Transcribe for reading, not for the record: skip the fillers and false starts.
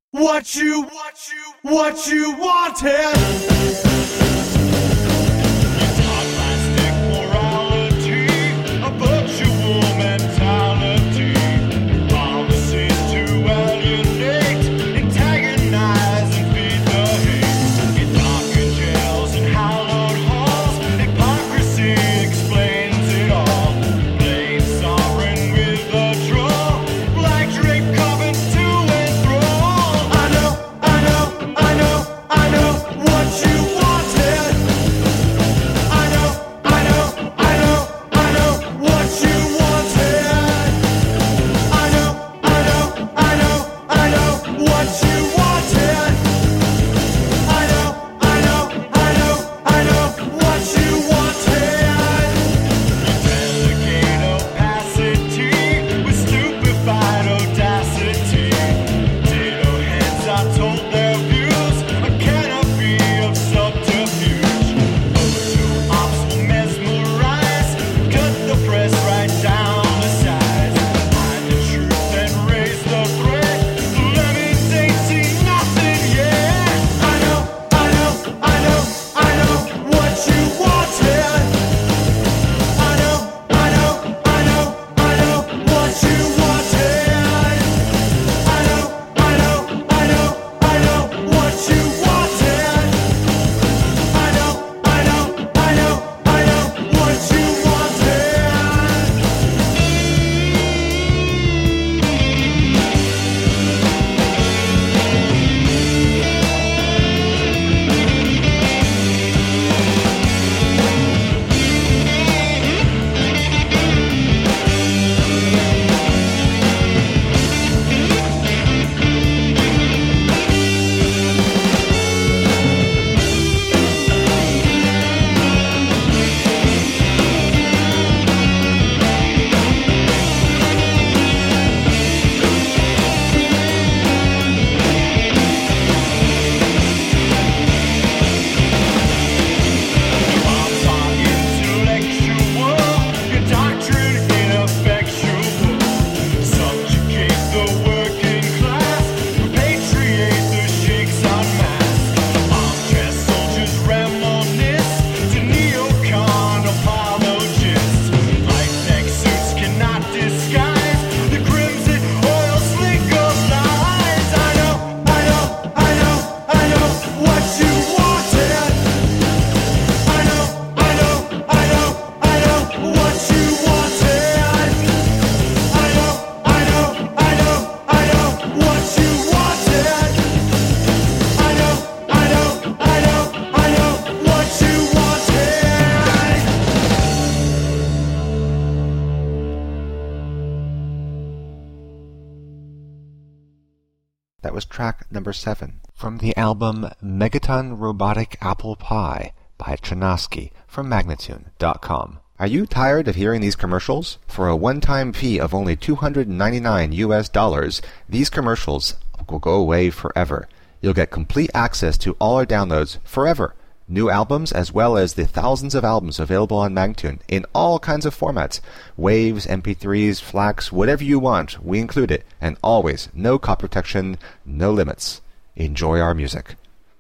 What you wanted. Plastic morality, a virtual mentality, policies to alienate, antagonize and feed the hate. In darkened jails and hallowed halls, hypocrisy explains it all. Playing sovereign with a draw, black drape covens to enthrall. I know what you wanted. I know what you wanted. I know what you wanted. I know what you wanted. Delegate opacity with stupefied audacity. Ditto heads are told their views, a canopy of subterfuge. Photo ops will mesmerize, cut the press right down to size. Hide the truth and raise the threat. The lemons ain't seen nothing yet. I know what you wanted. I know what you wanted. I know what you wanted. I know what you wanted. That was track number 7 from the album Megaton Robotic Apple Pie by Chernowski from Magnatune.com. Are you tired of hearing these commercials? For a one-time fee of only $299, these commercials will go away forever. You'll get complete access to all our downloads forever. New albums as well as the thousands of albums available on Magnatune in all kinds of formats. Waves, MP3s, FLACs, whatever you want, we include it. And always, no copy protection, no limits. Enjoy our music.